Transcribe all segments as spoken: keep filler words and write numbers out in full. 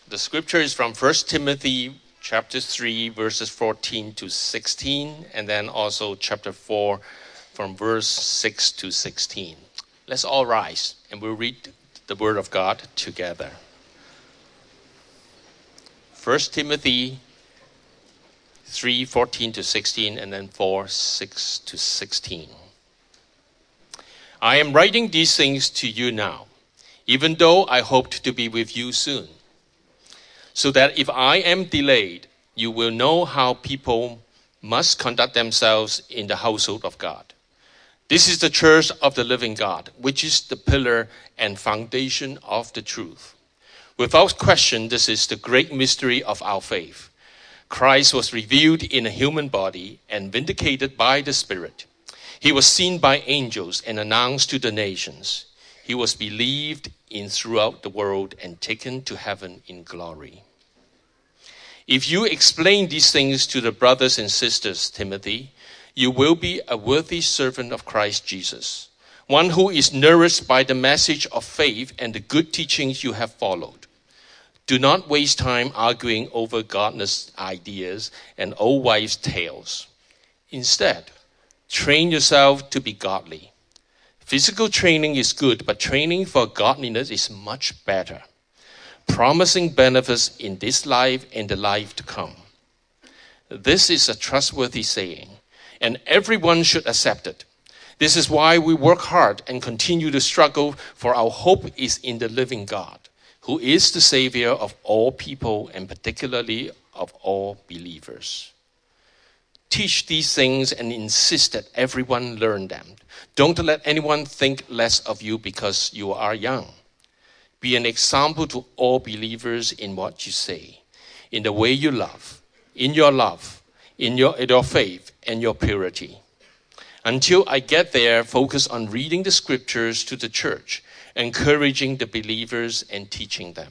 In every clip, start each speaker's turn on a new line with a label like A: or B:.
A: The scripture is from First Timothy chapter three, verses fourteen to sixteen, and then also chapter four from verse six to sixteen. Let's all rise and we'll read the word of God together. First Timothy three, fourteen to sixteen, and then four, six to sixteen. I am writing these things to you now, even though I hoped to be with you soon, so that if I am delayed, you will know how people must conduct themselves in the household of God. This is the church of the living God, which is the pillar and foundation of the truth. Without question, this is the great mystery of our faith. Christ was revealed in a human body and vindicated by the Spirit. He was seen by angels and announced to the nations. He was believed in throughout the world and taken to heaven in glory. If you explain these things to the brothers and sisters, Timothy, you will be a worthy servant of Christ Jesus, one who is nourished by the message of faith and the good teachings you have followed. Do not waste time arguing over godless ideas and old wives' tales. Instead, train yourself to be godly. Physical training is good, but training for godliness is much better, promising benefits in this life and the life to come. This is a trustworthy saying, and everyone should accept it. This is why we work hard and continue to struggle, for our hope is in the living God, who is the Savior of all people and particularly of all believers. Teach these things and insist that everyone learn them. Don't let anyone think less of you because you are young. Be an example to all believers in what you say, in the way you love, in your love, in your, in your faith, and your purity. Until I get there, focus on reading the scriptures to the church, encouraging the believers and teaching them.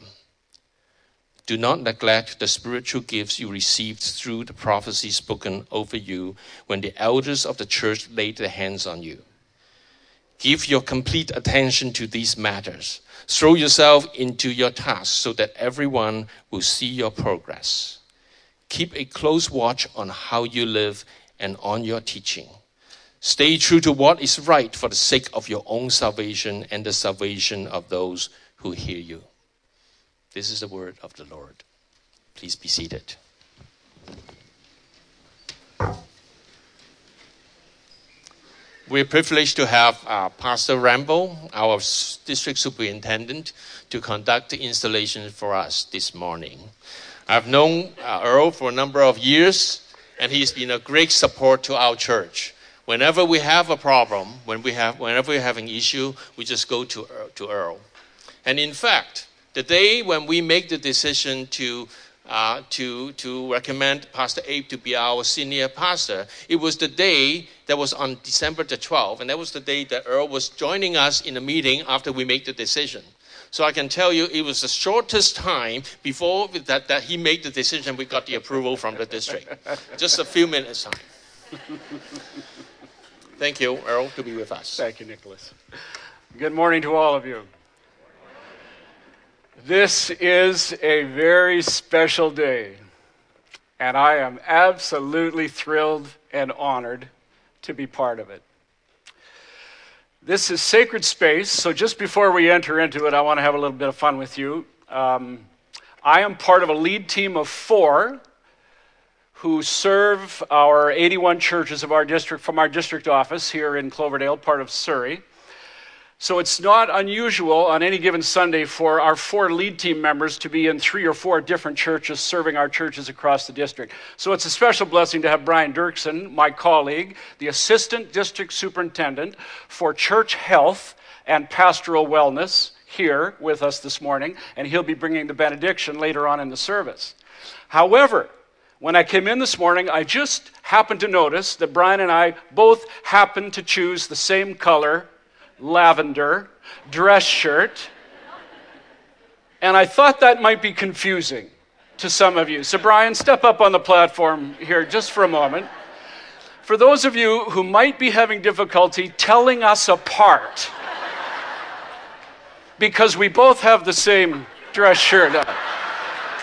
A: Do not neglect the spiritual gifts you received through the prophecy spoken over you when the elders of the church laid their hands on you. Give your complete attention to these matters. Throw yourself into your task so that everyone will see your progress. Keep a close watch on how you live and on your teaching. Stay true to what is right for the sake of your own salvation and the salvation of those who hear you. This is the word of the Lord. Please be seated. We're privileged to have uh, Pastor Rambo, our district superintendent, to conduct the installation for us this morning. I've known uh, Earl for a number of years, and he's been a great support to our church. Whenever we have a problem, when we have, whenever we have an issue, we just go to, to Earl. And in fact, the day when we make the decision to uh, to to recommend Pastor Abe to be our senior pastor, it was the day that was on December the twelfth, and that was the day that Earl was joining us in a meeting after we made the decision. So I can tell you it was the shortest time before that, that he made the decision we got the approval from the district. Just a few minutes time. Thank you, Earl, to be with us.
B: Thank you, Nicholas. Good morning to all of you. This is a very special day, and I am absolutely thrilled and honored to be part of it. This is sacred space, so just before we enter into it, I want to have a little bit of fun with you. Um, I am part of a lead team of four who serve our eighty-one churches of our district from our district office here in Cloverdale, part of Surrey. So it's not unusual on any given Sunday for our four lead team members to be in three or four different churches serving our churches across the district. So it's a special blessing to have Brian Dirksen, my colleague, the Assistant District Superintendent for Church Health and Pastoral Wellness, here with us this morning, and he'll be bringing the benediction later on in the service. However, when I came in this morning, I just happened to notice that Brian and I both happened to choose the same color, lavender, dress shirt, and I thought that might be confusing to some of you. So Brian, step up on the platform here just for a moment. For those of you who might be having difficulty telling us apart, because we both have the same dress shirt on.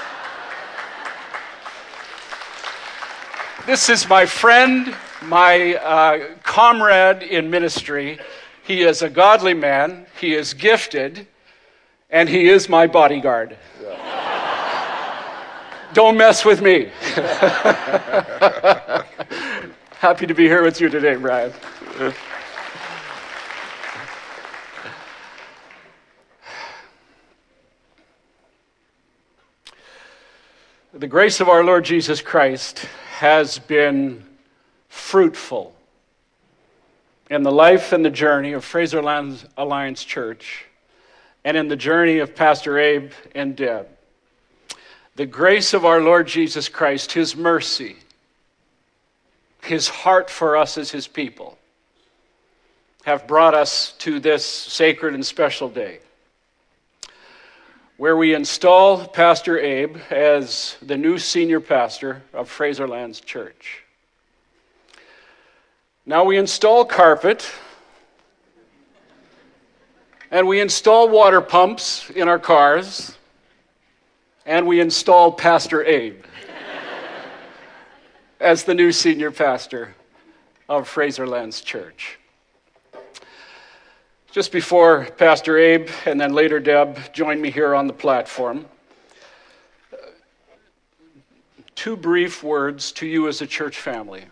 B: This is my friend, my uh, comrade in ministry. He is a godly man, he is gifted, and he is my bodyguard. Yeah. Don't mess with me. Happy to be here with you today, Brian. The grace of our Lord Jesus Christ has been fruitful in the life and the journey of Fraserland Alliance Church and in the journey of Pastor Abe and Deb. The grace of our Lord Jesus Christ, his mercy, his heart for us as his people, have brought us to this sacred and special day, where we install Pastor Abe as the new senior pastor of Fraserlands Church. Now we install carpet, and we install water pumps in our cars, and we install Pastor Abe as the new senior pastor of Fraserlands Church. Just before Pastor Abe and then later Deb joined me here on the platform, two brief words to you as a church family.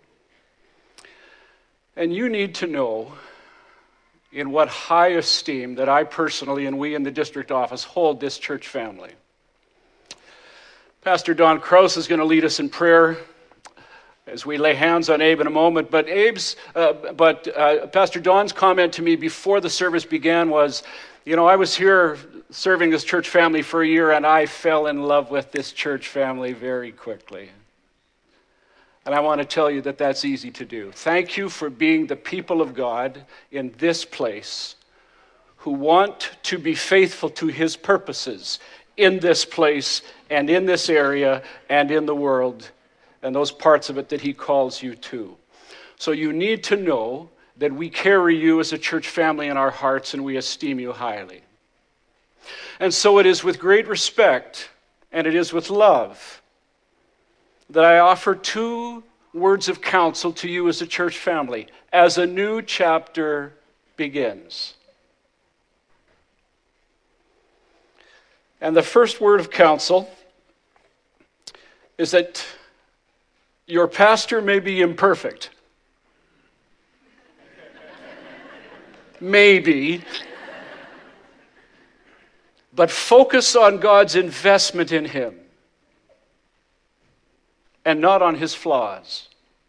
B: And you need to know in what high esteem that I personally and we in the district office hold this church family. Pastor Don Kraus is going to lead us in prayer as we lay hands on Abe in a moment, but Abe's, uh, but uh, Pastor Don's comment to me before the service began was, you know, I was here serving this church family for a year and I fell in love with this church family very quickly. And I want to tell you that that's easy to do. Thank you for being the people of God in this place who want to be faithful to his purposes in this place and in this area and in the world, and those parts of it that he calls you to. So you need to know that we carry you as a church family in our hearts and we esteem you highly. And so it is with great respect and it is with love that I offer two words of counsel to you as a church family as a new chapter begins. And the first word of counsel is that your pastor may be imperfect. Maybe. But focus on God's investment in him and not on his flaws.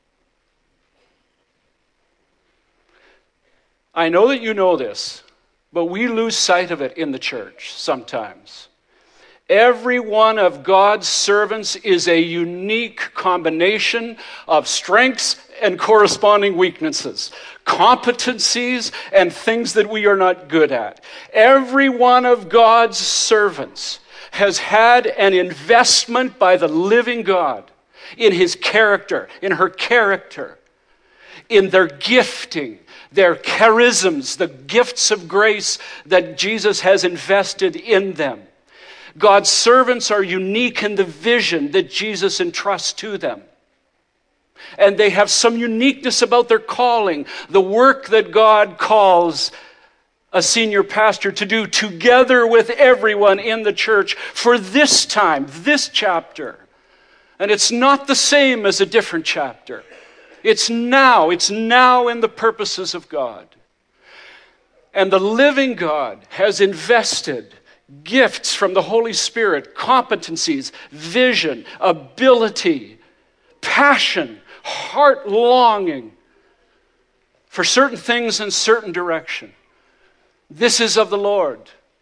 B: I know that you know this, but we lose sight of it in the church sometimes. Every one of God's servants is a unique combination of strengths and corresponding weaknesses, competencies and things that we are not good at. Every one of God's servants has had an investment by the living God in his character, in her character, in their gifting, their charisms, the gifts of grace that Jesus has invested in them. God's servants are unique in the vision that Jesus entrusts to them. And they have some uniqueness about their calling, the work that God calls a senior pastor to do together with everyone in the church for this time, this chapter. And it's not the same as a different chapter. It's now, it's now in the purposes of God. And the living God has invested gifts from the Holy Spirit, competencies, vision, ability, passion, heart longing for certain things in certain direction. This is of the Lord.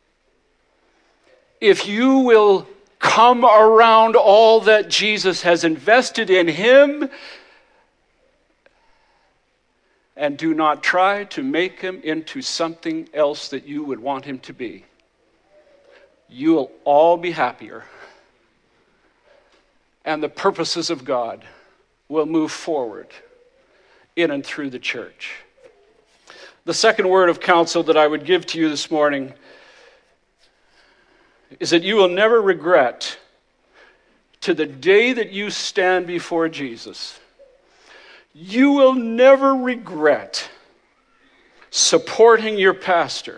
B: If you will come around all that Jesus has invested in him and do not try to make him into something else that you would want him to be, you will all be happier. And the purposes of God will move forward in and through the church. The second word of counsel that I would give to you this morning is that you will never regret to the day that you stand before Jesus, you will never regret supporting your pastor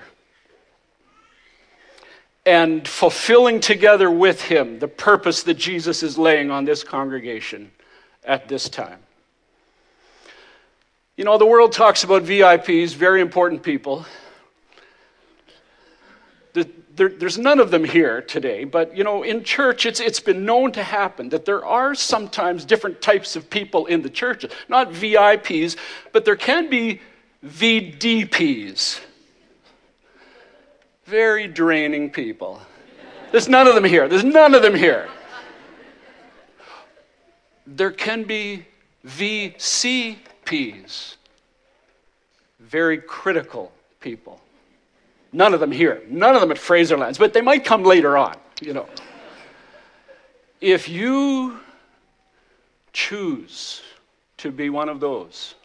B: and fulfilling together with him the purpose that Jesus is laying on this congregation at this time. You know, the world talks about V I Ps, very important people. There, there's none of them here today, but you know, in church, it's it's been known to happen that there are sometimes different types of people in the church. Not V I Ps, but there can be V D Ps. Very draining people. There's none of them here. There's none of them here. There can be V C Ps. Very critical people. None of them here. None of them at Fraserlands, but they might come later on, you know. If you choose to be one of those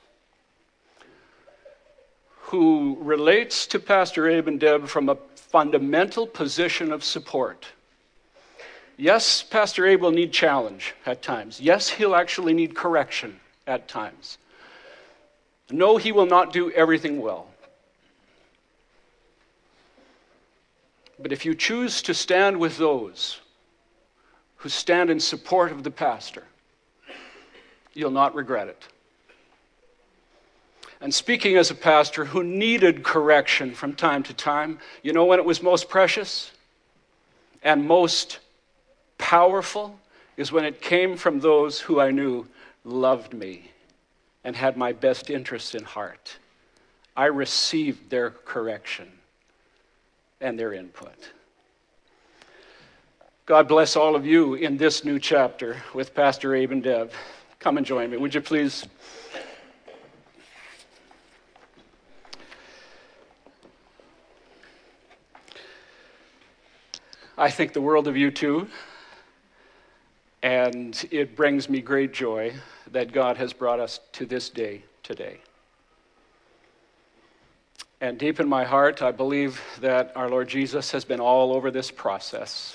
B: who relates to Pastor Abe and Deb from a fundamental position of support, yes, Pastor Abe will need challenge at times. Yes, he'll actually need correction at times. No, he will not do everything well. But if you choose to stand with those who stand in support of the pastor, you'll not regret it. And speaking as a pastor who needed correction from time to time, you know when it was most precious and most powerful is when it came from those who I knew loved me and had my best interests in heart. I received their correction and their input. God bless all of you in this new chapter with Pastor Abe and Deb. Come and join me, would you please? I think the world of you too, and it brings me great joy that God has brought us to this day today. And deep in my heart, I believe that our Lord Jesus has been all over this process.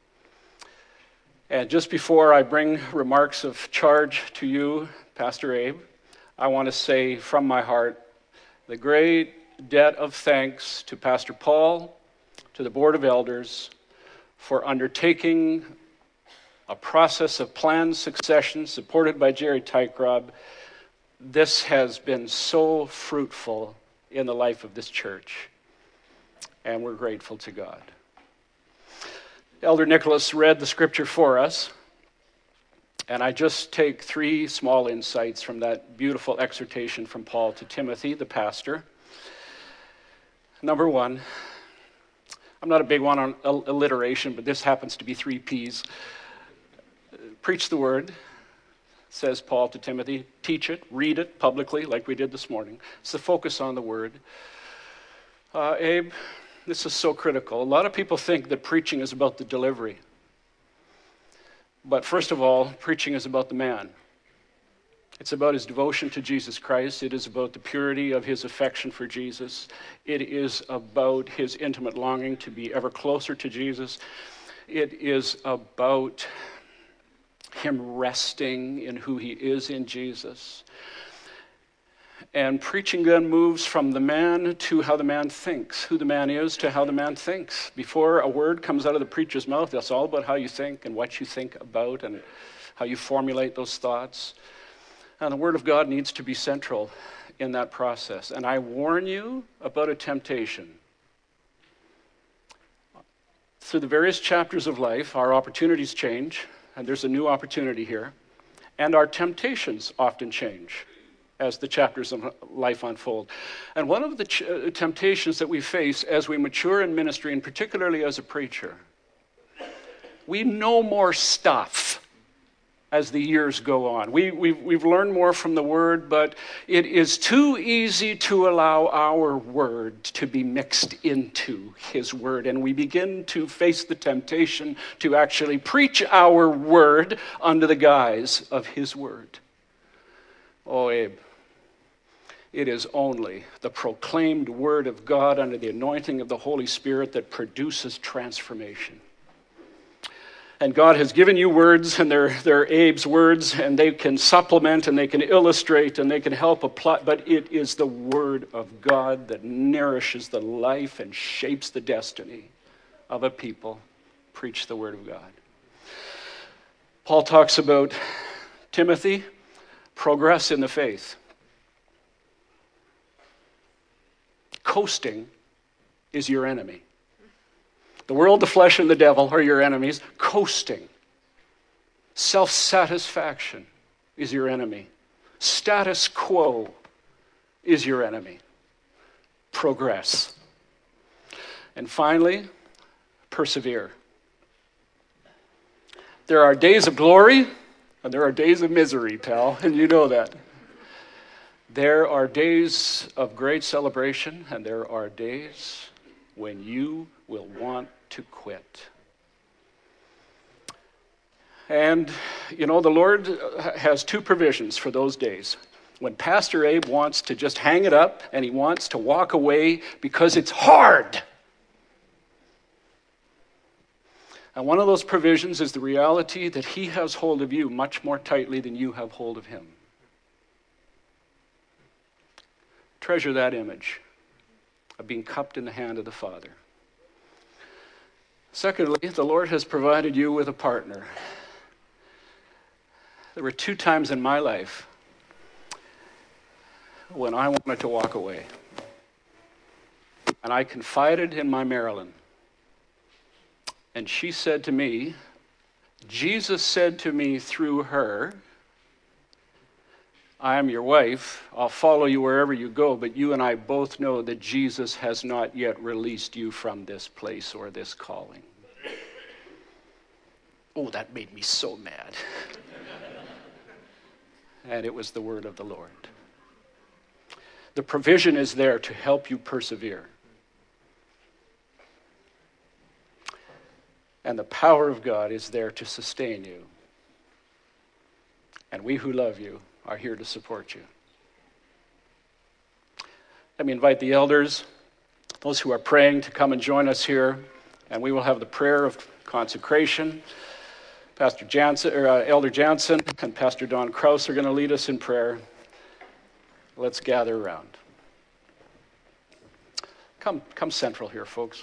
B: And just before I bring remarks of charge to you, Pastor Abe, I want to say from my heart the great debt of thanks to Pastor Paul, to the Board of Elders, for undertaking a process of planned succession supported by Jerry Tykrab. This has been so fruitful in the life of this church, and we're grateful to God. Elder Nicholas read the scripture for us, and I just take three small insights from that beautiful exhortation from Paul to Timothy, the pastor. Number one, I'm not a big one on alliteration, but this happens to be three P's. Preach the word, says Paul to Timothy. Teach it, read it publicly like we did this morning. It's the focus on the word. Uh, Abe, this is so critical. A lot of people think that preaching is about the delivery. But first of all, preaching is about the man. It's about his devotion to Jesus Christ. It is about the purity of his affection for Jesus. It is about his intimate longing to be ever closer to Jesus. It is about him resting in who he is in Jesus. And preaching then moves from the man to how the man thinks, who the man is to how the man thinks. Before a word comes out of the preacher's mouth, that's all about how you think and what you think about and how you formulate those thoughts. And the Word of God needs to be central in that process. And I warn you about a temptation. Through the various chapters of life, our opportunities change, and there's a new opportunity here. And our temptations often change as the chapters of life unfold. And one of the ch- uh, temptations that we face as we mature in ministry, and particularly as a preacher, we know more stuff as the years go on. We, we've, we've learned more from the Word, but it is too easy to allow our Word to be mixed into His Word. And we begin to face the temptation to actually preach our Word under the guise of His Word. Oh, Abe, it is only the proclaimed Word of God under the anointing of the Holy Spirit that produces transformation. And God has given you words, and they're, they're Abe's words, and they can supplement, and they can illustrate, and they can help apply. But it is the Word of God that nourishes the life and shapes the destiny of a people. Preach the Word of God. Paul talks about Timothy, progress in the faith. Coasting is your enemy. The world, the flesh, and the devil are your enemies. Coasting, self-satisfaction is your enemy. Status quo is your enemy. Progress. And finally, persevere. There are days of glory, and there are days of misery, pal, and you know that. There are days of great celebration, and there are days when you will want to quit. And, you know, the Lord has two provisions for those days. When Pastor Abe wants to just hang it up and he wants to walk away because it's hard. And one of those provisions is the reality that he has hold of you much more tightly than you have hold of him. Treasure that image of being cupped in the hand of the Father. Secondly, the Lord has provided you with a partner. There were two times in my life when I wanted to walk away. And I confided in my Marilyn. And she said to me, Jesus said to me through her, I am your wife, I'll follow you wherever you go, but you and I both know that Jesus has not yet released you from this place or this calling. Oh, that made me so mad. And it was the word of the Lord. The provision is there to help you persevere. And the power of God is there to sustain you. And we who love you are here to support you. Let me invite the elders, those who are praying, to come and join us here, and we will have the prayer of consecration. Pastor Jansen, or, uh, Elder Jansen and Pastor Don Kraus are going to lead us in prayer. Let's gather around. Come, come central here, folks.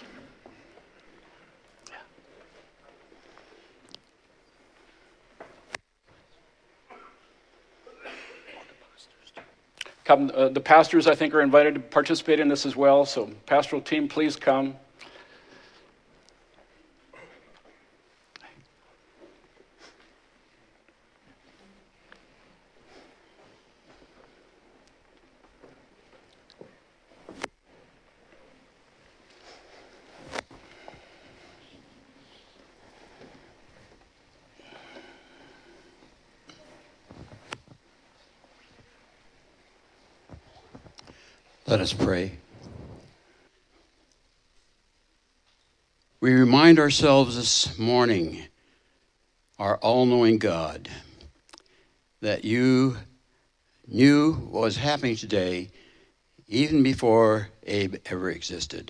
B: Come, uh, the pastors, I think, are invited to participate in this as well. So, pastoral team, please come.
C: Let us pray. We remind ourselves this morning, our all-knowing God, that you knew what was happening today even before Abe ever existed.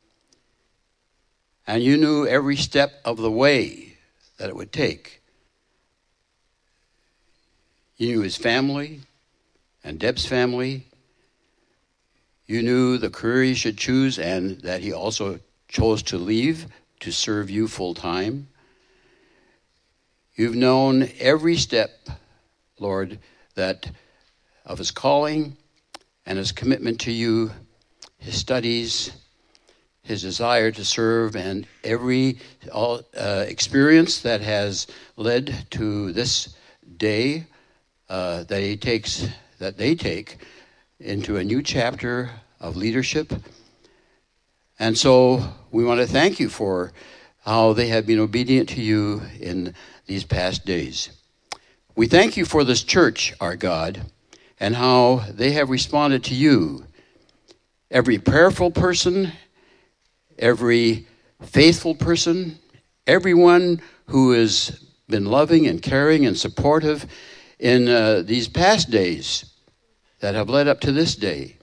C: And you knew every step of the way that it would take. You knew his family and Deb's family. You knew the career he should choose and that he also chose to leave to serve you full time. You've known every step, Lord, that of his calling and his commitment to you, his studies, his desire to serve, and every all, uh, experience that has led to this day uh, that he takes, that they take into a new chapter of leadership. And so we want to thank you for how they have been obedient to you in these past days. We thank you for this church, our God, and how they have responded to you. Every prayerful person, every faithful person, everyone who has been loving and caring and supportive in uh, these past days that have led up to this day.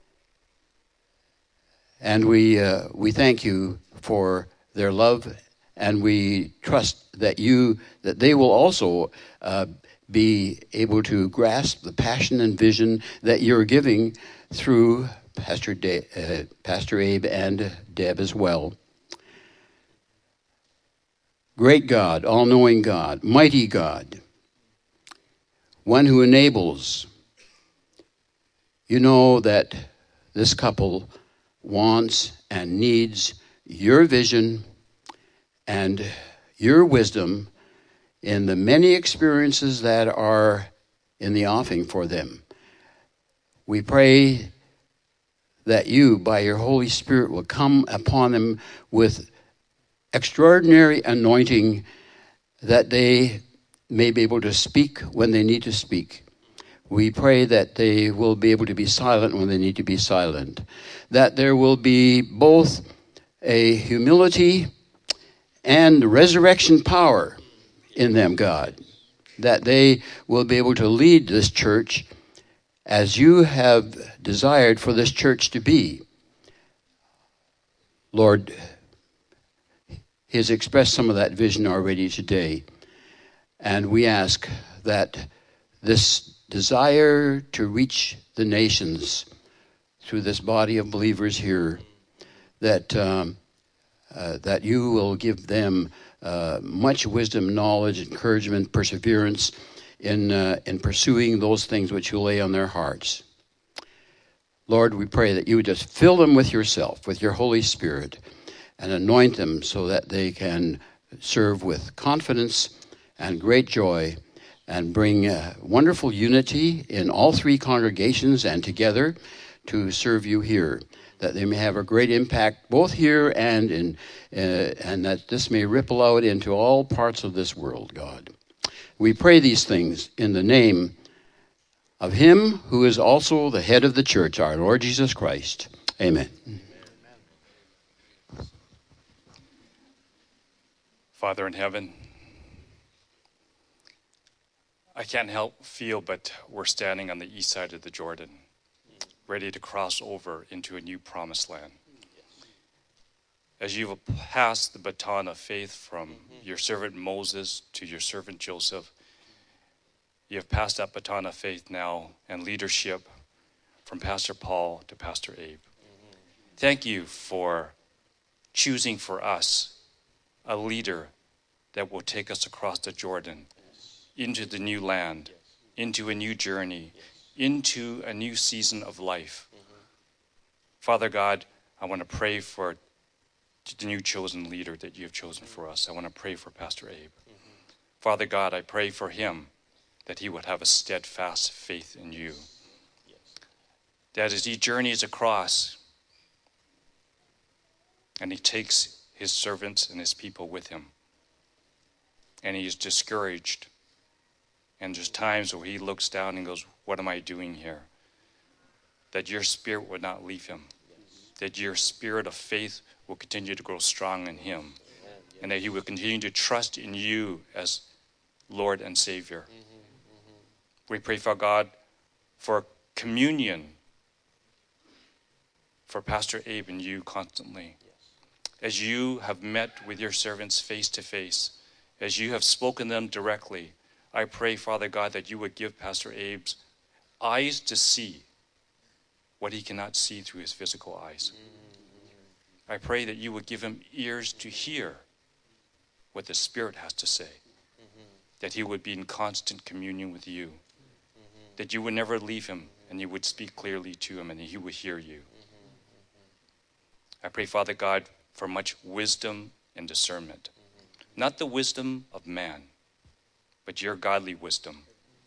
C: And we uh, we thank you for their love And we trust that you, that they will also uh, be able to grasp the passion and vision that you're giving through Pastor, De- uh, Pastor Abe and Deb as well. Great God, all-knowing God, mighty God, one who enables. You know that this couple wants and needs your vision and your wisdom in the many experiences that are in the offing for them. We pray that you, by your Holy Spirit, will come upon them with extraordinary anointing, that they may be able to speak when they need to speak. We pray that they will be able to be silent when they need to be silent, that there will be both a humility and resurrection power in them, God, that they will be able to lead this church as you have desired for this church to be. Lord, he has expressed some of that vision already today, and we ask that this desire to reach the nations through this body of believers here, that um, uh, that you will give them uh, much wisdom, knowledge, encouragement, perseverance in uh, in pursuing those things which you lay on their hearts. Lord, we pray that you would just fill them with yourself, with your Holy Spirit, and anoint them so that they can serve with confidence and great joy and bring uh, wonderful unity in all three congregations and together to serve you here, that they may have a great impact both here and in, uh, and that this may ripple out into all parts of this world, God. We pray these things in the name of him who is also the head of the church, our Lord Jesus Christ. Amen.
D: Father in heaven, I can't help feel but we're standing on the east side of the Jordan, ready to cross over into a new promised land. As you've passed the baton of faith from your servant Moses to your servant Joseph, you have passed that baton of faith now and leadership from Pastor Paul to Pastor Abe. Thank you for choosing for us a leader that will take us across the Jordan into the new land, into a new journey, into a new season of life. Father God, I want to pray for the new chosen leader that you have chosen for us. I want to pray for Pastor Abe. Father God, I pray for him that he would have a steadfast faith in you. That as he journeys across and he takes his servants and his people with him, and he is discouraged, and there's times where he looks down and goes, what am I doing here? That your spirit would not leave him. That your spirit of faith will continue to grow strong in him. And that he will continue to trust in you as Lord and Savior. We pray for God for communion for Pastor Abe and you constantly. As you have met with your servants face to face, as you have spoken to them directly, I pray, Father God, that you would give Pastor Abe's eyes to see what he cannot see through his physical eyes. I pray that you would give him ears to hear what the Spirit has to say, that he would be in constant communion with you, that you would never leave him and you would speak clearly to him and he would hear you. I pray, Father God, for much wisdom and discernment. Not the wisdom of man, but your godly wisdom.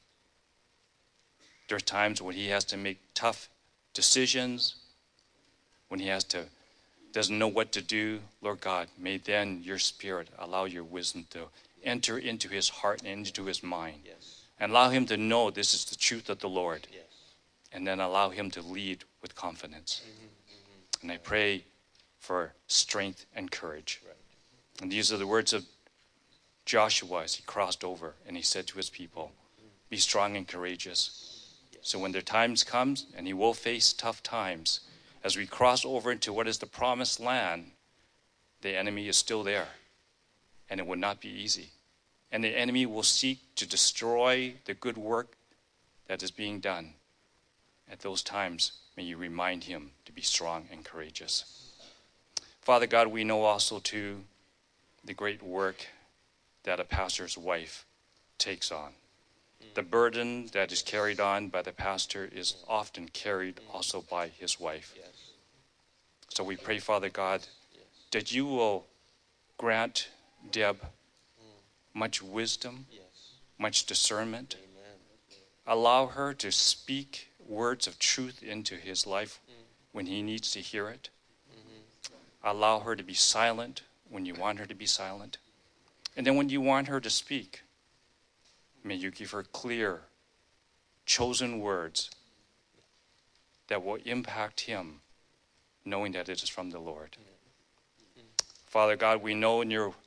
D: There are times when he has to make tough decisions, when he has to, doesn't know what to do. Lord God, may then your Spirit allow your wisdom to enter into his heart and into his mind. Yes. And allow him to know this is the truth of the Lord. Yes. And then allow him to lead with confidence. Mm-hmm, mm-hmm. And I pray for strength and courage. Right. And these are the words of Joshua as he crossed over and he said to his people, be strong and courageous. Yes. So when their times comes, and he will face tough times, as we cross over into what is the promised land, the enemy is still there. and it will not be easy. And the enemy will seek to destroy the good work that is being done. At those times, may you remind him to be strong and courageous. Father God, we know also too the great work that a pastor's wife takes on. The burden that is carried on by the pastor is often carried also by his wife. So we pray, Father God, that you will grant Deb much wisdom, much discernment. Allow her to speak words of truth into his life when he needs to hear it. Allow her to be silent when you want her to be silent. And then when you want her to speak, may you give her clear, chosen words that will impact him, knowing that it is from the Lord. Father God, we know in your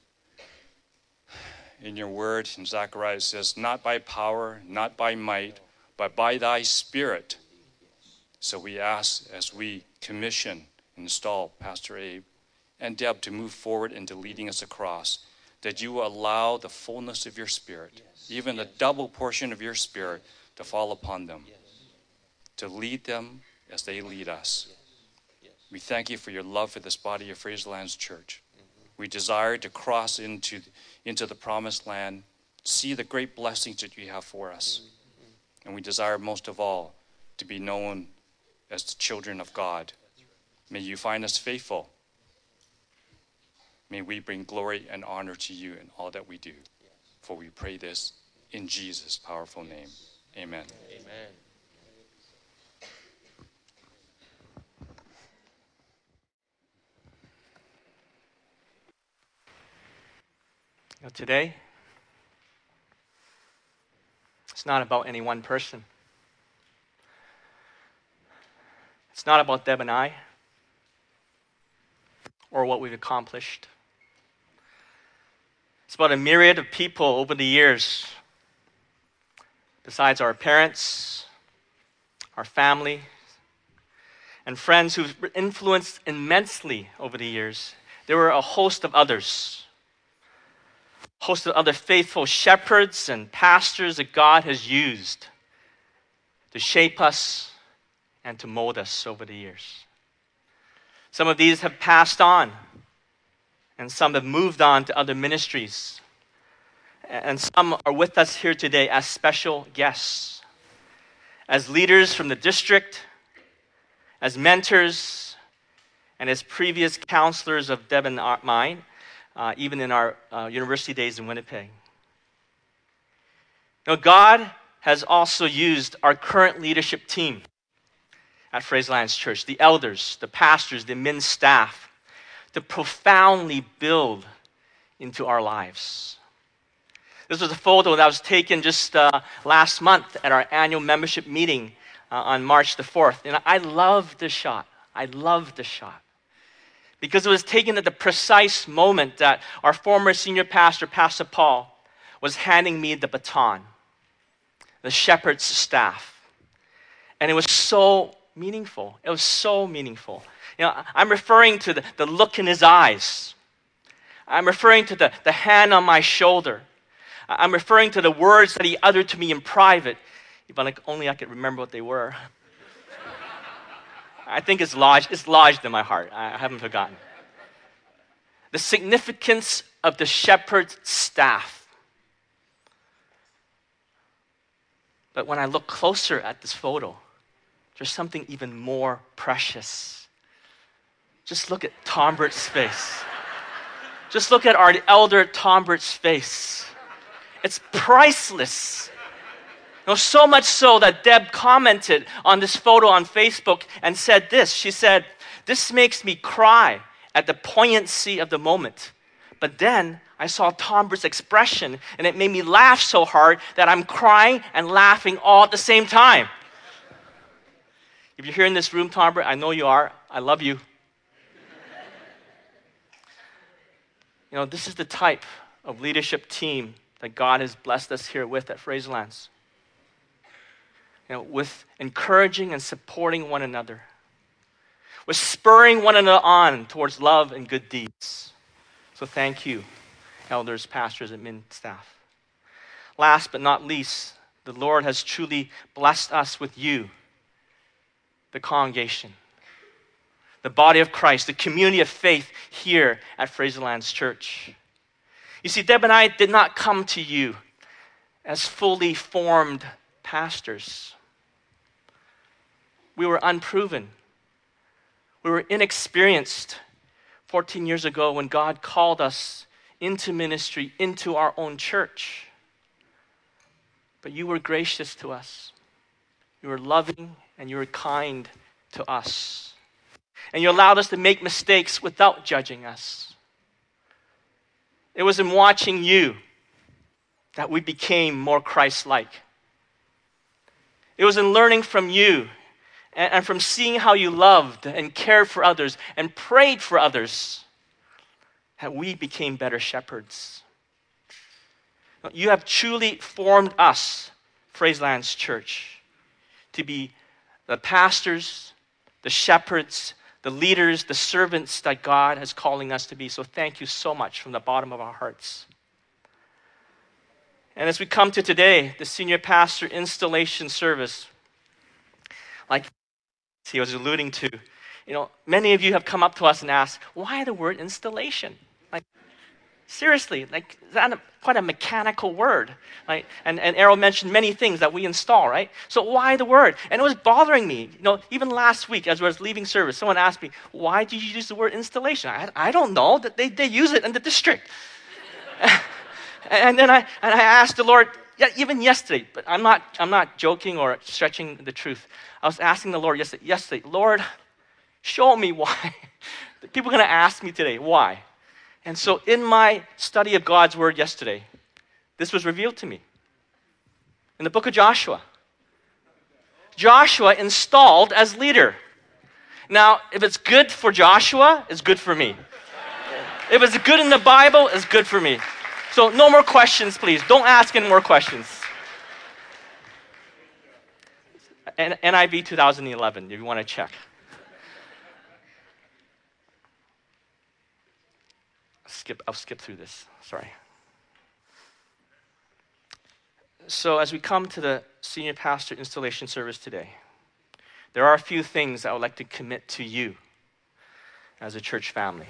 D: in your word, in Zechariah, it says, not by power, not by might, but by thy Spirit. So we ask, as we commission, install Pastor Abe and Deb to move forward into leading us across, that you will allow the fullness of your Spirit, yes. even yes. the double portion of your Spirit, to fall upon them, yes. to lead them as they lead us. Yes. Yes. We thank you for your love for this body of Fraserlands Church. Mm-hmm. We desire to cross into, into the promised land, see the great blessings that you have for us. Mm-hmm. And we desire most of all to be known as the children of God. May you find us faithful. May we bring glory and honor to you in all that we do. For we pray this in Jesus' powerful name. Amen.
A: Amen.
E: You know, today, it's not about any one person. It's not about Deb and I or what we've accomplished. It's about a myriad of people over the years, besides our parents, our family, and friends who've influenced immensely over the years. There were a host of others, a host of other faithful shepherds and pastors that God has used to shape us and to mold us over the years. Some of these have passed on, and some have moved on to other ministries. And some are with us here today as special guests, as leaders from the district, as mentors, and as previous counselors of Deb and mine, uh, even in our uh, university days in Winnipeg. Now, God has also used our current leadership team at Fraserlands Church, the elders, the pastors, the men's staff, to profoundly build into our lives. This was a photo that was taken just uh, last month at our annual membership meeting uh, on March the fourth. And I love this shot. I love this shot. Because it was taken at the precise moment that our former senior pastor, Pastor Paul, was handing me the baton, the shepherd's staff. And it was so meaningful. It was so meaningful. You know, I'm referring to the, the look in his eyes. I'm referring to the, the hand on my shoulder. I'm referring to the words that he uttered to me in private. If only I could remember what they were. I think it's lodged, it's lodged in my heart. I haven't forgotten. The significance of the shepherd's staff. But when I look closer at this photo, there's something even more precious. Just look at Tom Bert's face. Just look at our elder Tom Bert's face. It's priceless. You know, so much so that Deb commented on this photo on Facebook and said this. She said, "This makes me cry at the poignancy of the moment. But then I saw Tom Bert's expression and it made me laugh so hard that I'm crying and laughing all at the same time." If you're here in this room, Tom Bert, I know you are. I love you. You know, this is the type of leadership team that God has blessed us here with at Fraserlands. You know, with encouraging and supporting one another, with spurring one another on towards love and good deeds. So thank you. elders, pastors, admin staff. Last but not least, the Lord has truly blessed us with you, the congregation, the body of Christ, the community of faith here at Fraserlands Church. You see, Deb and I did not come to you as fully formed pastors. We were unproven. We were inexperienced fourteen years ago when God called us into ministry, into our own church. But you were gracious to us. You were loving and you were kind to us. And you allowed us to make mistakes without judging us. It was in watching you that we became more Christ-like. It was in learning from you and, and from seeing how you loved and cared for others and prayed for others that we became better shepherds. You have truly formed us, Fraserlands Church, to be the pastors, the shepherds, the leaders, the servants that God is calling us to be. So thank you so much from the bottom of our hearts. And as we come to today, the senior pastor installation service, like he was alluding to, you know, many of you have come up to us and asked, why the word installation? Like, seriously, like, is that a, quite a mechanical word? Right? And, and Errol mentioned many things that we install, right? So why the word? And it was bothering me. You know, even last week as I was leaving service, someone asked me, why did you use the word installation? I, I don't know. That they, they use it in the district. And then I and I asked the Lord, yeah, even yesterday, but I'm not I'm not joking or stretching the truth. I was asking the Lord yesterday, yesterday Lord, show me why. People are going to ask me today, why? And so in my study of God's word yesterday, this was revealed to me. In the book of Joshua. Joshua installed as leader. Now, if it's good for Joshua, it's good for me. If it's good in the Bible, it's good for me. So no more questions, please. Don't ask any more questions. N I V twenty eleven, if you want to check. Skip, I'll skip through this. Sorry. So as we come to the senior pastor installation service today, there are a few things I would like to commit to you as a church family.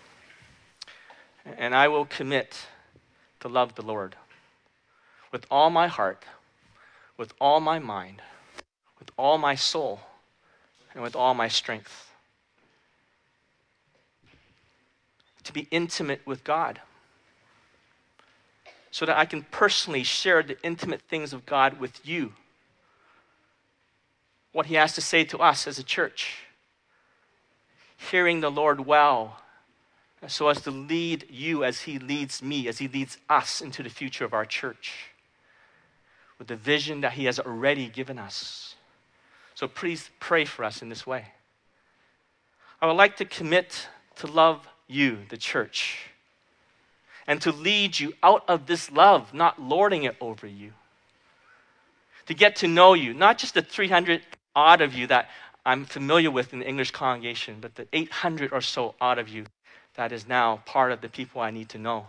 E: And I will commit to love the Lord with all my heart, with all my mind, with all my soul, and with all my strength. To be intimate with God so that I can personally share the intimate things of God with you. What he has to say to us as a church. Hearing the Lord well so as to lead you as he leads me, as he leads us into the future of our church with the vision that he has already given us. So please pray for us in this way. I would like to commit to love you, the church, and to lead you out of this love, not lording it over you. To get to know you, not just the three hundred odd of you that I'm familiar with in the English congregation, but the eight hundred or so odd of you that is now part of the people I need to know.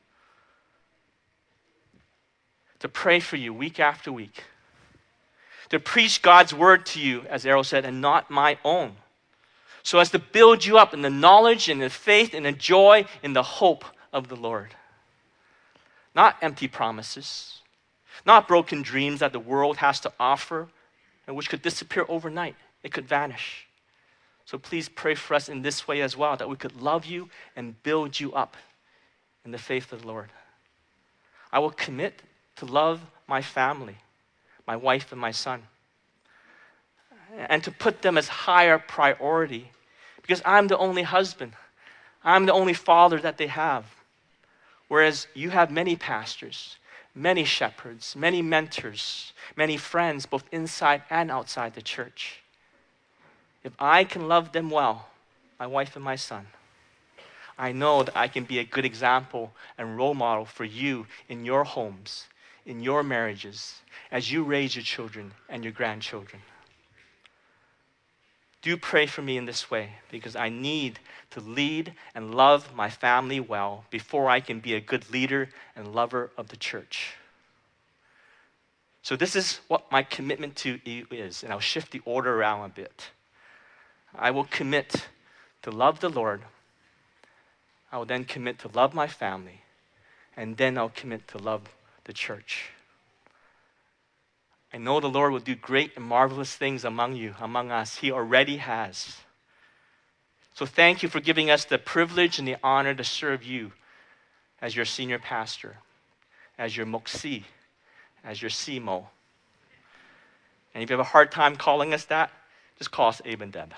E: To pray for you week after week. To preach God's word to you, as Errol said, and not my own. So as to build you up in the knowledge and the faith and the joy and the hope of the Lord. Not empty promises. Not broken dreams that the world has to offer and which could disappear overnight. It could vanish. So please pray for us in this way as well, that we could love you and build you up in the faith of the Lord. I will commit to love my family, my wife and my son, and to put them as higher priority because I'm the only husband. I'm the only father that they have. Whereas you have many pastors, many shepherds, many mentors, many friends, both inside and outside the church. If I can love them well, my wife and my son, I know that I can be a good example and role model for you in your homes, in your marriages, as you raise your children and your grandchildren. Do pray for me in this way, because I need to lead and love my family well before I can be a good leader and lover of the church. So this is what my commitment to you is, and I'll shift the order around a bit. I will commit to love the Lord. I will then commit to love my family, and then I'll commit to love the church. I know the Lord will do great and marvelous things among you, among us. He already has. So thank you for giving us the privilege and the honor to serve you as your senior pastor, as your moksi, as your C M O. And if you have a hard time calling us that, just call us Abe and Deb.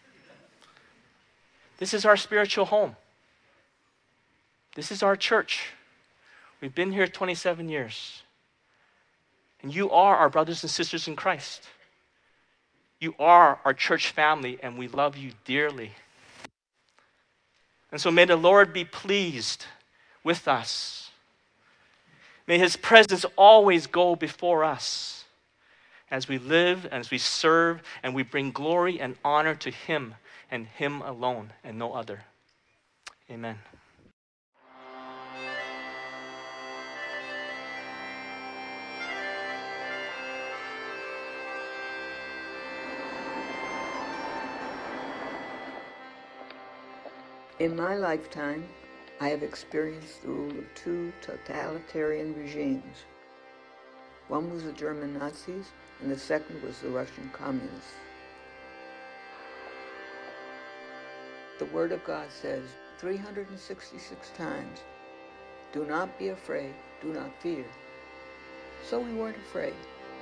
E: This is our spiritual home. This is our church. We've been here twenty-seven years. And you are our brothers and sisters in Christ. You are our church family, and we love you dearly. And so may the Lord be pleased with us. May his presence always go before us as we live, as we serve, and we bring glory and honor to him and him alone and no other. Amen.
F: In my lifetime, I have experienced the rule of two totalitarian regimes. One was the German Nazis, and the second was the Russian communists. The Word of God says three hundred sixty-six times, "Do not be afraid, do not fear." So we weren't afraid.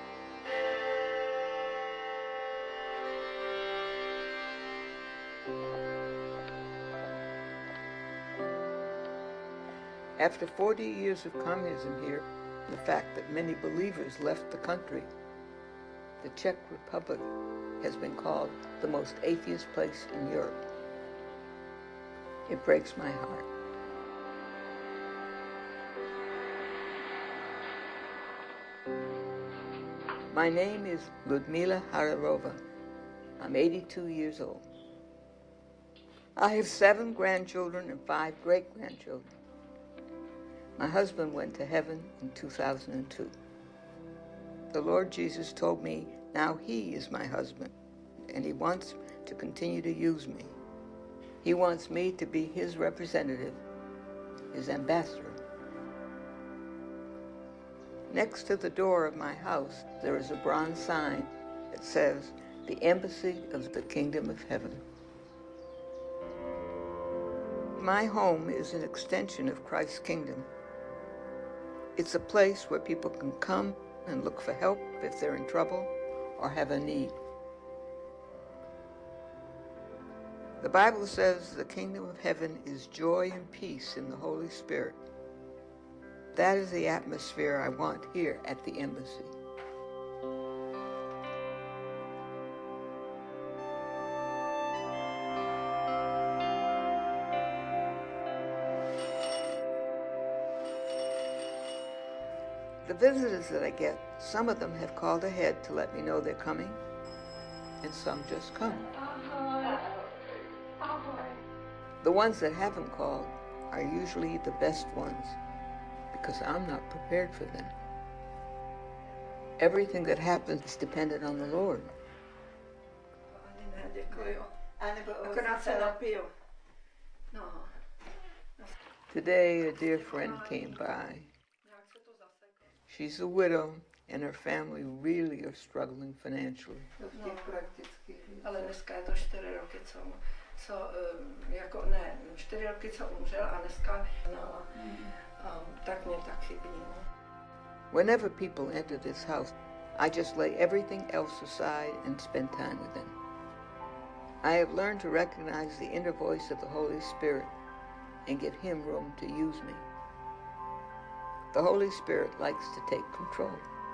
F: After forty years of communism here, the fact that many believers left the country, the Czech Republic has been called the most atheist place in Europe. It breaks my heart. My name is Ludmila Hararova. I'm eighty-two years old. I have seven grandchildren and five great-grandchildren. My husband went to heaven in two thousand two. The Lord Jesus told me now he is my husband, and he wants to continue to use me. He wants me to be his representative, his ambassador. Next to the door of my house, there is a bronze sign that says, "The Embassy of the Kingdom of Heaven." My home is an extension of Christ's kingdom. It's a place where people can come and look for help if they're in trouble or have a need. The Bible says the kingdom of heaven is joy and peace in the Holy Spirit. That is the atmosphere I want here at the embassy. The visitors that I get, some of them have called ahead to let me know they're coming, and some just come. The ones that haven't called are usually the best ones, because I'm not prepared for them. Everything that happens is dependent on the Lord. Today, a dear friend came by. She's a widow, and her family really are struggling financially.
G: Ale dneska je to čtyři roky, co, co jako ne, čtyři roky, co umřel, a dneska, no, um, tak mě tak chybí.
F: Whenever people enter this house, I just lay everything else aside and spend time with them. I have learned to recognize the inner voice of the Holy Spirit and give him room to use me. The Holy Spirit likes to take control.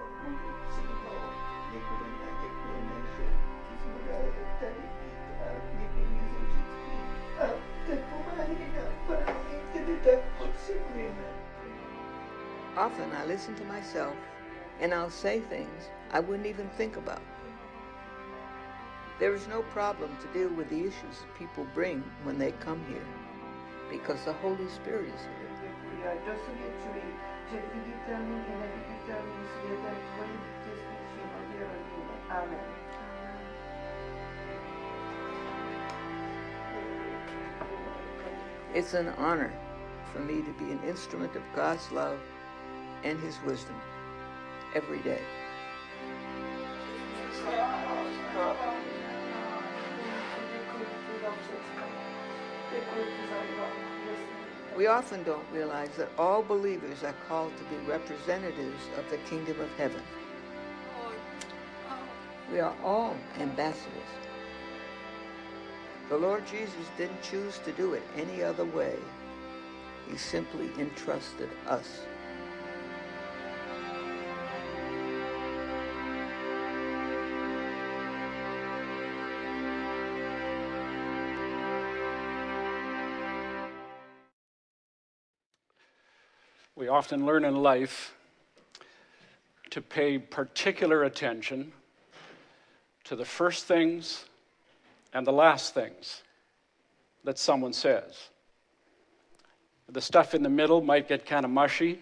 F: Often I listen to myself and I'll say things I wouldn't even think about. There is no problem to deal with the issues that people bring when they come here, because the Holy Spirit is here.
G: Děkuji. A dosvědčuji, že viditelným i neviditelným světem tvoji vítězství přímo dělíme. Amen.
F: It's an honor for me to be an instrument of God's love and His wisdom every day. We often don't realize that all believers are called to be representatives of the kingdom of heaven. We are all ambassadors. The Lord Jesus didn't choose to do it any other way. He simply entrusted us.
B: We often learn in life to pay particular attention to the first things and the last things that someone says. The stuff in the middle might get kind of mushy,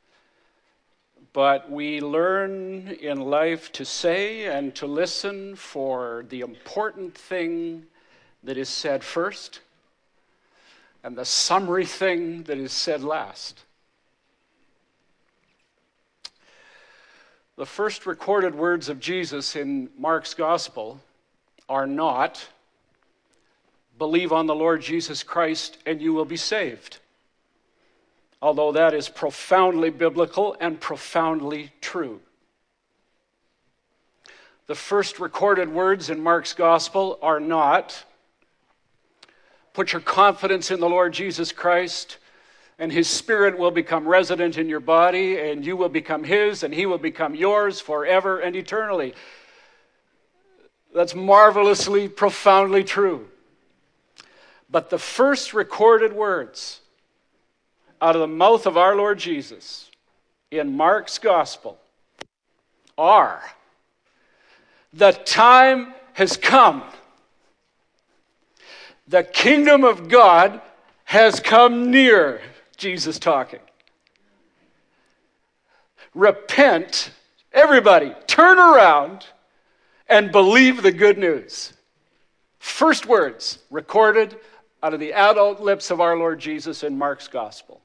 B: but we learn in life to say and to listen for the important thing that is said first and the summary thing that is said last. The first recorded words of Jesus in Mark's gospel are not, "Believe on the Lord Jesus Christ and you will be saved," although that is profoundly biblical and profoundly true. The first recorded words in Mark's gospel are not, "Put your confidence in the Lord Jesus Christ and His Spirit will become resident in your body, and you will become His, and He will become yours forever and eternally." That's marvelously, profoundly true. But the first recorded words out of the mouth of our Lord Jesus in Mark's gospel are, "The time has come. The kingdom of God has come near." Jesus talking. Repent, everybody, turn around and believe the good news. First words recorded out of the adult lips of our Lord Jesus in Mark's gospel.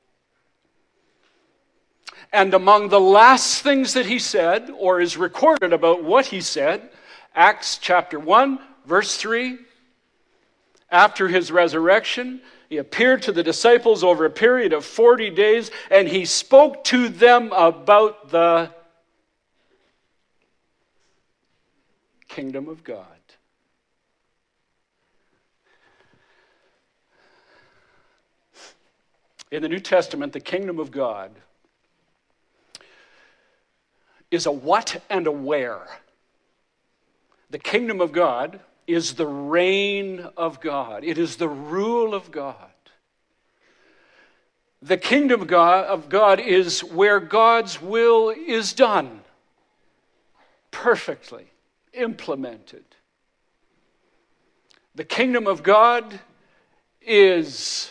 B: And among the last things that He said, or is recorded about what He said, Acts chapter one, verse three, after His resurrection, He appeared to the disciples over a period of forty days, and He spoke to them about the kingdom of God. In the New Testament, the kingdom of God is a what and a where. The kingdom of God is the reign of God. It is the rule of God. The kingdom of God, of God is where God's will is done, perfectly implemented. The kingdom of God is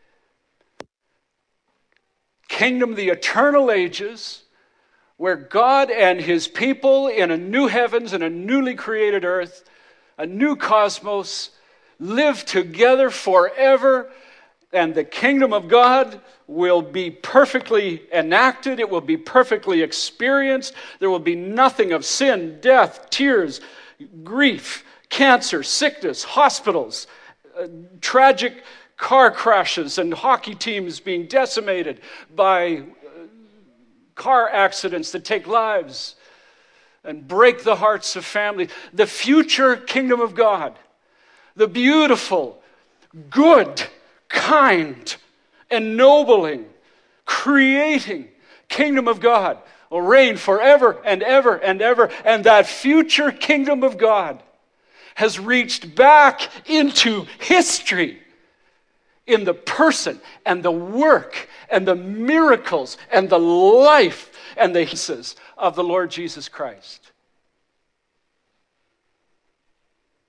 B: kingdom of the eternal ages, where God and His people in a new heavens and a newly created earth, a new cosmos, live together forever, and the kingdom of God will be perfectly enacted. It will be perfectly experienced. There will be nothing of sin, death, tears, grief, cancer, sickness, hospitals, uh, tragic car crashes, and hockey teams being decimated by uh, car accidents that take lives and break the hearts of families. The future kingdom of God, the beautiful, good, kind, ennobling, creating kingdom of God will reign forever and ever and ever. And that future kingdom of God has reached back into history in the person and the work and the miracles and the life and the hisses of the Lord Jesus Christ.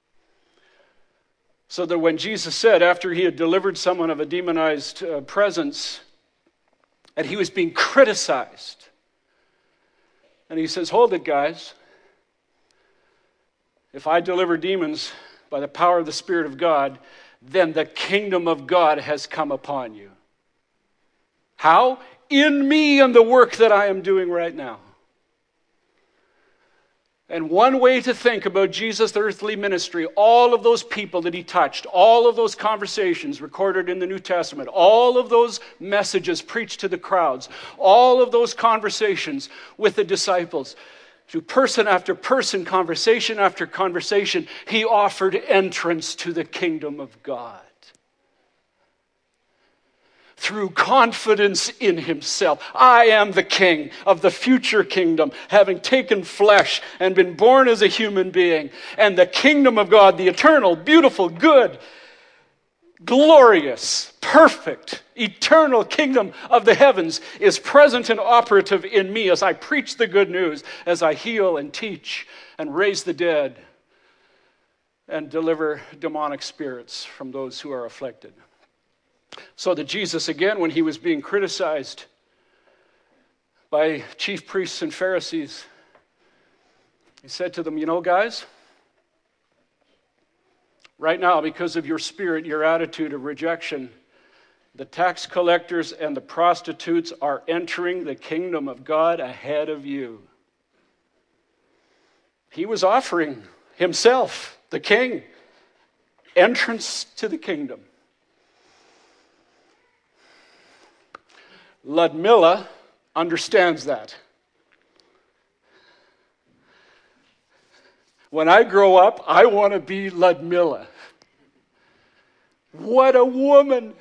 B: So that when Jesus said, after he had delivered someone of a demonized uh, presence, and he was being criticized, and he says, hold it, guys. If I deliver demons by the power of the Spirit of God, then the kingdom of God has come upon you. How? In me and the work that I am doing right now. And one way to think about Jesus' earthly ministry, all of those people that he touched, all of those conversations recorded in the New Testament, all of those messages preached to the crowds, all of those conversations with the disciples, through person after person, conversation after conversation, he offered entrance to the kingdom of God. Through confidence in himself. I am the king of the future kingdom, having taken flesh and been born as a human being. And the kingdom of God, the eternal, beautiful, good, glorious, perfect, eternal kingdom of the heavens is present and operative in me as I preach the good news, as I heal and teach and raise the dead and deliver demonic spirits from those who are afflicted. So that Jesus, again, when he was being criticized by chief priests and Pharisees, he said to them, you know, guys, right now, because of your spirit, your attitude of rejection, the tax collectors and the prostitutes are entering the kingdom of God ahead of you. He was offering himself, the king, entrance to the kingdom. Ludmilla understands that. When I grow up, I want to be Ludmilla. What a woman!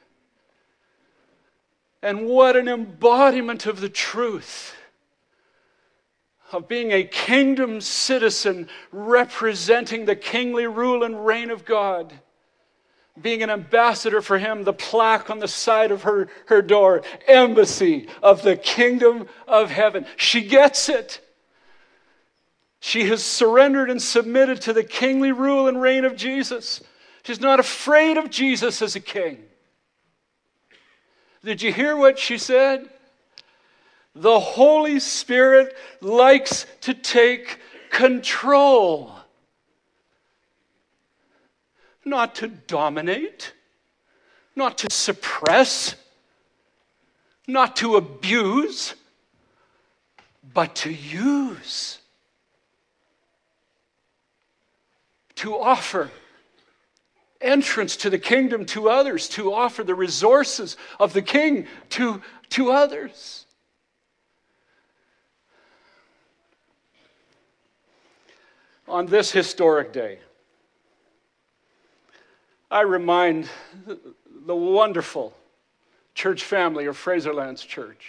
B: And what an embodiment of the truth of being a kingdom citizen representing the kingly rule and reign of God. Being an ambassador for him, the plaque on the side of her, her door, embassy of the kingdom of heaven. She gets it. She has surrendered and submitted to the kingly rule and reign of Jesus. She's not afraid of Jesus as a king. Did you hear what she said? The Holy Spirit likes to take control. Not to dominate, not to suppress, not to abuse, but to use. To offer entrance to the kingdom to others, to offer the resources of the king to, to others. On this historic day, I remind the wonderful church family of Fraserlands Church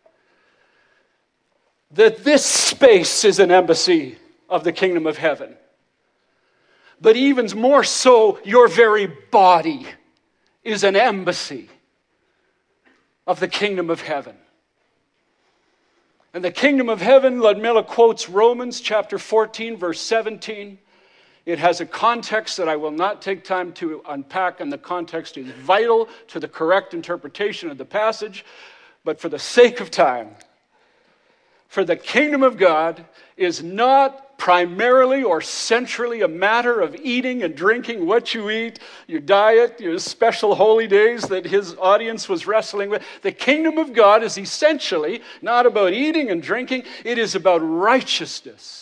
B: that this space is an embassy of the kingdom of heaven. But even more so, your very body is an embassy of the kingdom of heaven. And the kingdom of heaven, Ludmilla quotes Romans chapter fourteen, verse seventeen. It has a context that I will not take time to unpack, and the context is vital to the correct interpretation of the passage. But for the sake of time, for the kingdom of God is not primarily or centrally a matter of eating and drinking, what you eat, your diet, your special holy days that his audience was wrestling with. The kingdom of God is essentially not about eating and drinking. It is about righteousness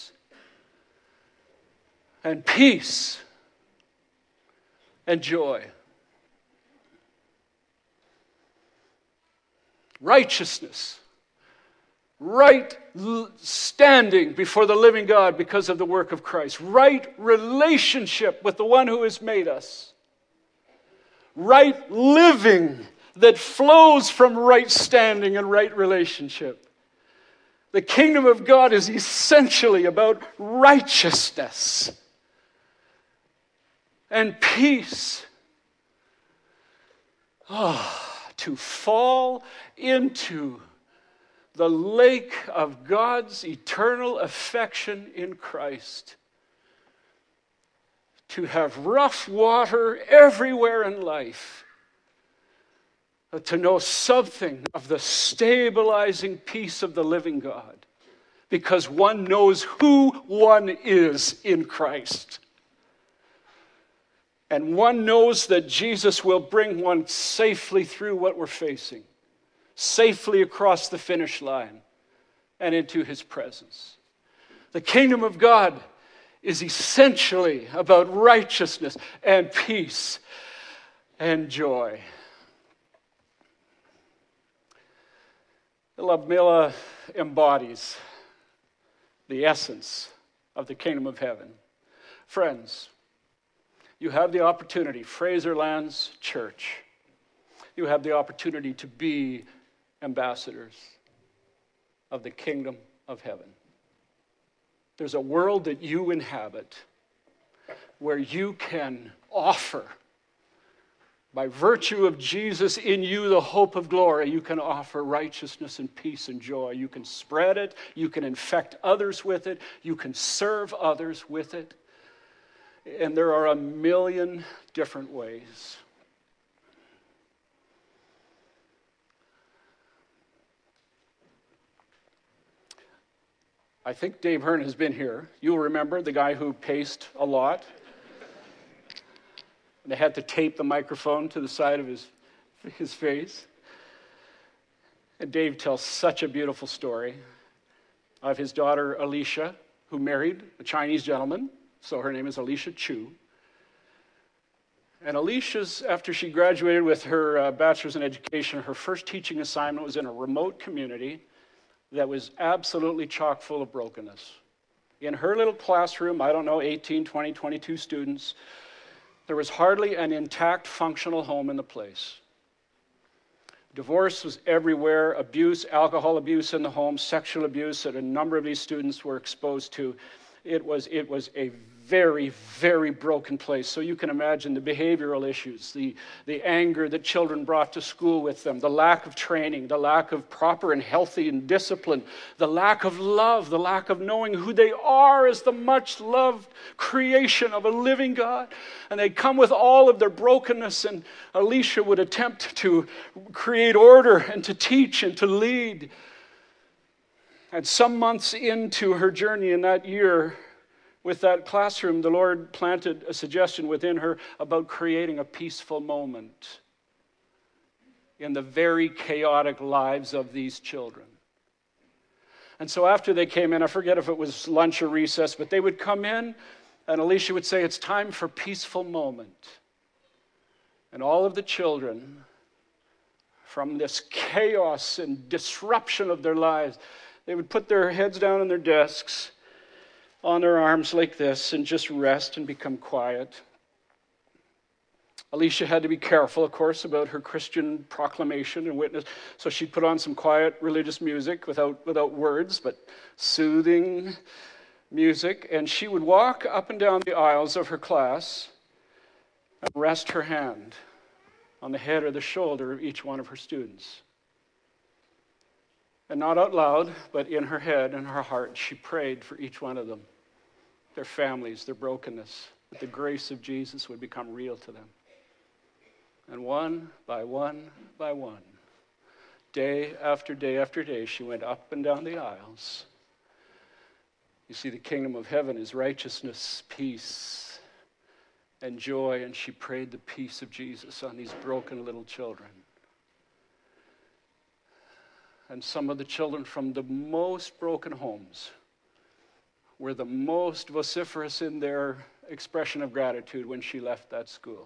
B: and peace and joy. Righteousness. Right standing before the living God because of the work of Christ. Right relationship with the one who has made us. Right living that flows from right standing and right relationship. The kingdom of God is essentially about righteousness and peace. Oh, to fall into the lake of God's eternal affection in Christ. to have rough water everywhere in life, but to know something of the stabilizing peace of the living God, because one knows who one is in Christ. And one knows that Jesus will bring one safely through what we're facing, safely across the finish line and into his presence. The kingdom of God is essentially about righteousness and peace and joy. Ludmilla embodies the essence of the kingdom of heaven. Friends, you have the opportunity, Fraserlands Church, you have the opportunity to be ambassadors of the kingdom of heaven. There's a world that you inhabit where you can offer, by virtue of Jesus in you, the hope of glory, you can offer righteousness and peace and joy. You can spread it. You can infect others with it. You can serve others with it. And there are a million different ways. I think Dave Hearn has been here. You'll remember the guy who paced a lot. They had to tape the microphone to the side of his, his face. And Dave tells such a beautiful story of his daughter, Alicia, who married a Chinese gentleman. So her name is Alicia Chu. And Alicia's, after she graduated with her uh, bachelor's in education, her first teaching assignment was in a remote community that was absolutely chock full of brokenness. In her little classroom, I don't know, eighteen, twenty, twenty-two students, there was hardly an intact, functional home in the place. Divorce was everywhere, abuse, alcohol abuse in the home, sexual abuse that a number of these students were exposed to. It was, it was a very, very broken place. So you can imagine the behavioral issues, the, the anger that children brought to school with them, the lack of training, the lack of proper and healthy and discipline, the lack of love, the lack of knowing who they are as the much-loved creation of a living God. And they'd come with all of their brokenness, and Alicia would attempt to create order and to teach and to lead. And some months into her journey in that year, with that classroom, the Lord planted a suggestion within her about creating a peaceful moment in the very chaotic lives of these children. And so after they came in, I forget if it was lunch or recess, but they would come in, and Alicia would say, "It's time for peaceful moment." And all of the children, from this chaos and disruption of their lives, they would put their heads down on their desks, on their arms like this, and just rest and become quiet. Alicia had to be careful, of course, about her Christian proclamation and witness, so she put on some quiet religious music without, without words, but soothing music, and she would walk up and down the aisles of her class and rest her hand on the head or the shoulder of each one of her students. And not out loud, but in her head and her heart, she prayed for each one of them, their families, their brokenness, that the grace of Jesus would become real to them. And one by one by one, day after day after day, she went up and down the aisles. You see, the kingdom of heaven is righteousness, peace, and joy, and she prayed the peace of Jesus on these broken little children. And some of the children from the most broken homes were the most vociferous in their expression of gratitude when she left that school.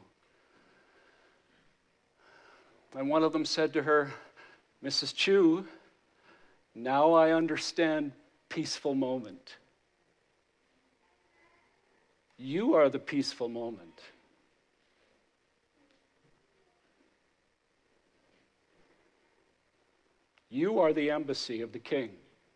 B: And one of them said to her, "Missus Chu, now I understand peaceful moment. You are the peaceful moment." You are the embassy of the king.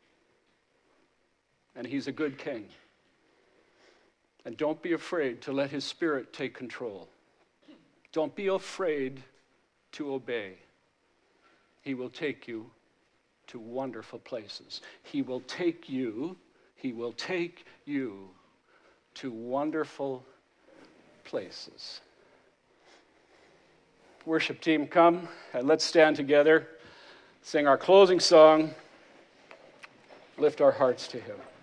B: And he's a good king. And don't be afraid to let his spirit take control. Don't be afraid to obey. He will take you to wonderful places. He will take you, he will take you to wonderful places. Worship team, come and let's stand together, sing our closing song, lift our hearts to him.